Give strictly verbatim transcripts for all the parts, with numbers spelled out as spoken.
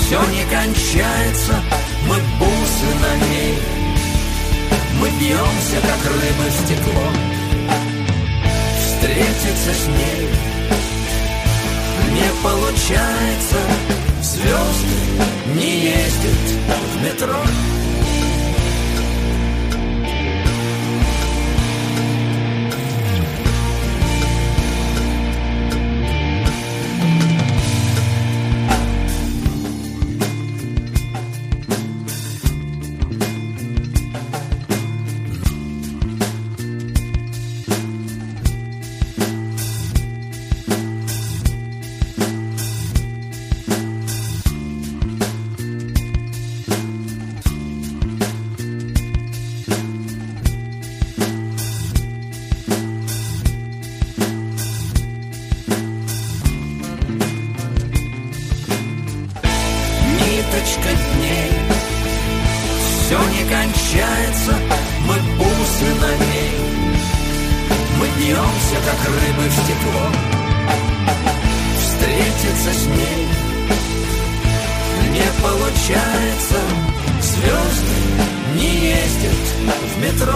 все не кончается, мы бусы на ней. Мы бьемся, как рыбы в стекло, встретиться с ней не получается. Звезды не ездят в метро. Ниточка дней, все не кончается, мы бусы на ней. Мы бьемся, как рыбы в стекло, встретиться с ней не получается. Звезды не ездят в метро.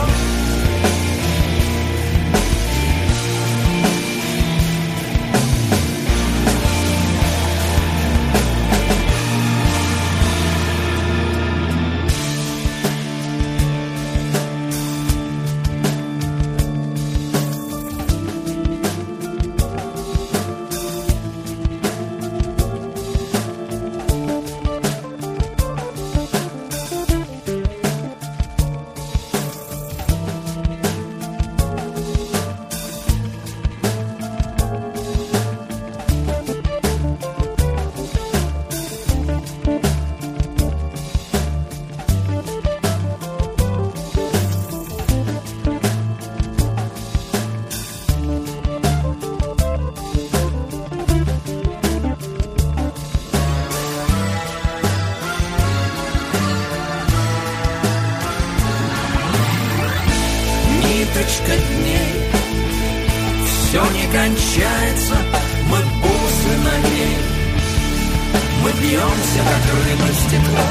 Ниточка дней, все не кончается, мы бусы на ней. Мы бьемся, как рыбы в стекло,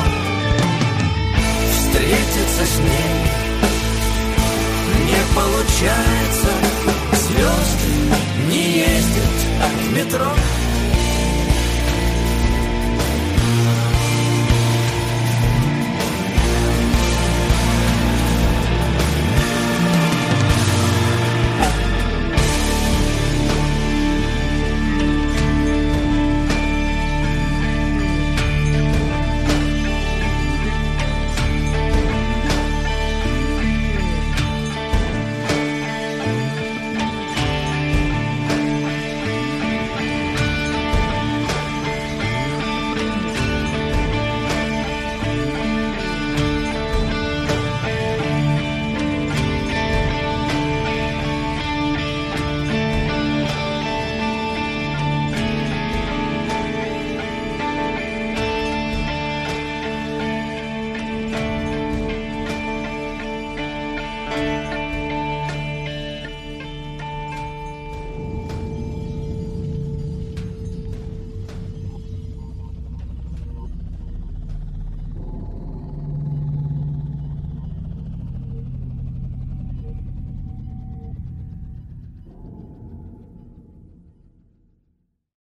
встретиться с ней не получается. Звезды не ездят в метро.